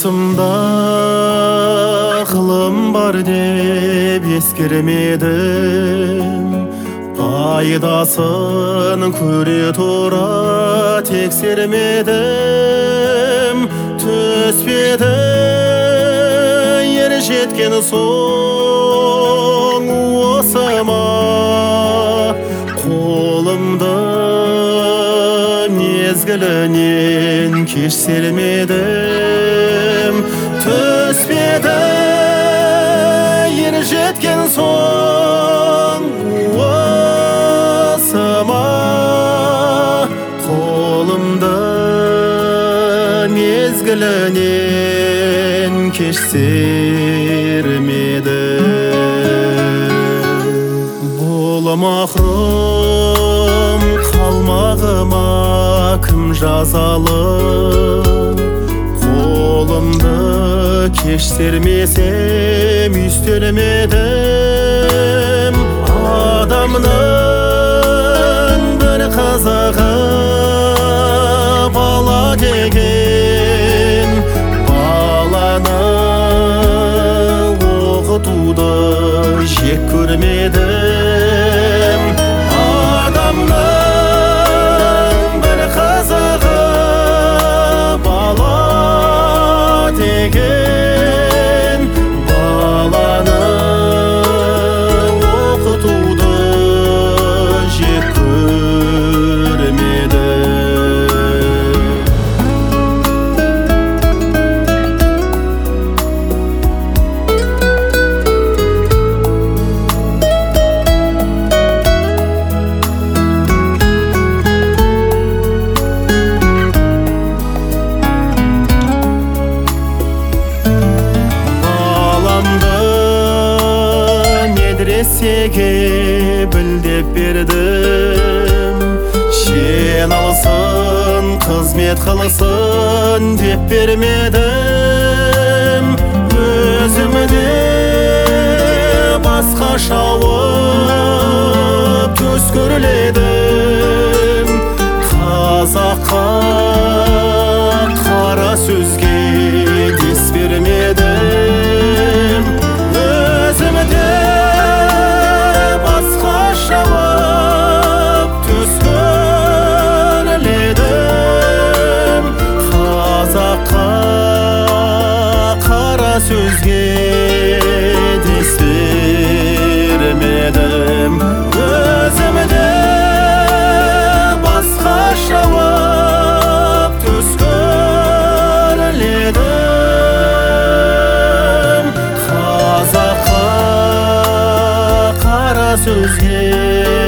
Басымда қылым бар деп ескермедім, пайдасын көре тұра тексермедім. Түспеді ер жеткен соң осыма, қолымды мезгілінен кеш сермедім. Түспеді ер жеткен соң осыма, қолымды мезгілінен кеш сермедім. Бұл махрұм қалмағыма кім жазалы? Қолымды кеш сермесем үстелмедім. Адамның бір қызығы бала деген, баланы оқытуды жек көрмедім. Адамның бір қызығы бала деген, баланы оқытуды жек көрмедім. Медресеге білдеп бердім, шен алсын, қызмет қылсын деп бермедім. Өзімде басқа шауып төс көрледім. Қазаққа қара сөзге дес бермедім. Өзімде басқа шауып төс көрледім. Қазаққа қара сөзге дес бермедім. Өзімде басқа шауып төс көрледім. Қазаққа қара сөзге